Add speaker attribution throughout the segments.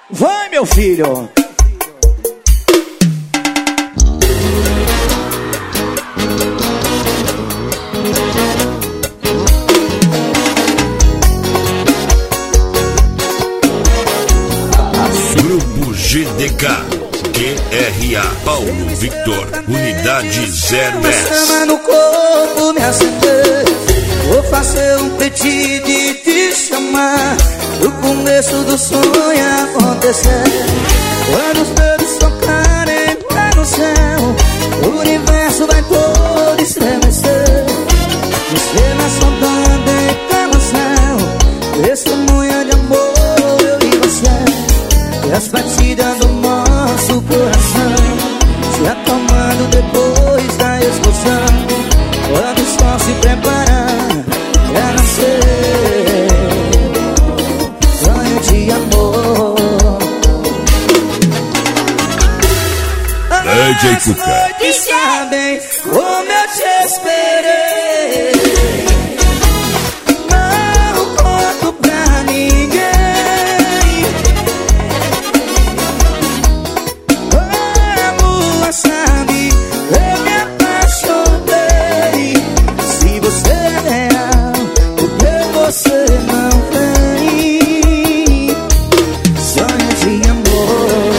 Speaker 1: Vai, meu filho.
Speaker 2: Grupo GDK, QRA, Paulo Victor, Unidade 010.
Speaker 3: Chama no corpo, me acender. Vou fazer um pedido e te chamar. O começo do sonho acontecer. Quando os dedos tocarem lá no céu, o universo vai todo estremecer. Você na saudade deita no céu, testemunha de amor, eu e você. E as batidas do nosso coração se acalmando depois da explosão. Quando o sol se preparar pra nascer, sonho de amor.
Speaker 2: DJ Cuca.
Speaker 3: E sabem como eu te esperei. Não conto pra ninguém. A lua sabe, eu me apaixonei. Se você é real, por que você não vem? Sonho de amor.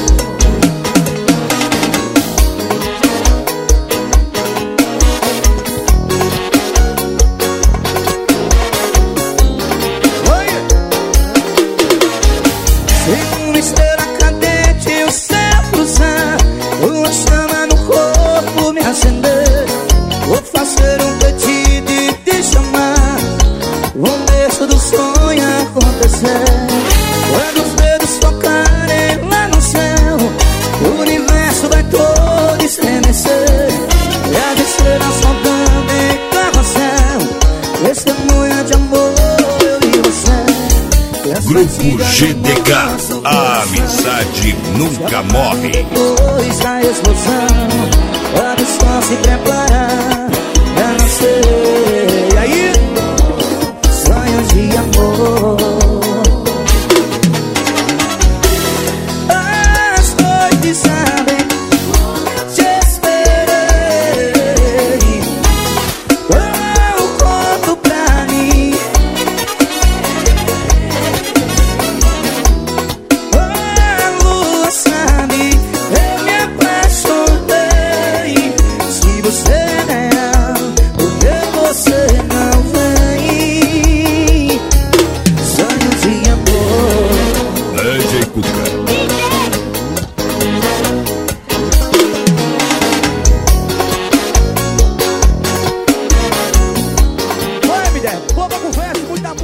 Speaker 3: Uma esteira cadente, o céu cruzar, uma chama no corpo me acender. Vou fazer um pedido e te chamar. O começo do sonho acontecer. Quando os dedos tocarem lá no céu, o universo vai todo estremecer. E as estrelas soltando em carrossel, testemunha de amor, eu e você.
Speaker 2: Grupo GDK, a amizade nunca morre.
Speaker 3: Depois da explosão, quando o sol se preparar pra nascer. E aí, sonhos de amor. As noites sabem, te esperei. Eu conto pra mim. A lua sabe, eu me apaixonei. Se você é real, por que você não vem? Sonho de amor.
Speaker 2: DJ Cuca.
Speaker 1: Vai, mulher. Boa conversa, muita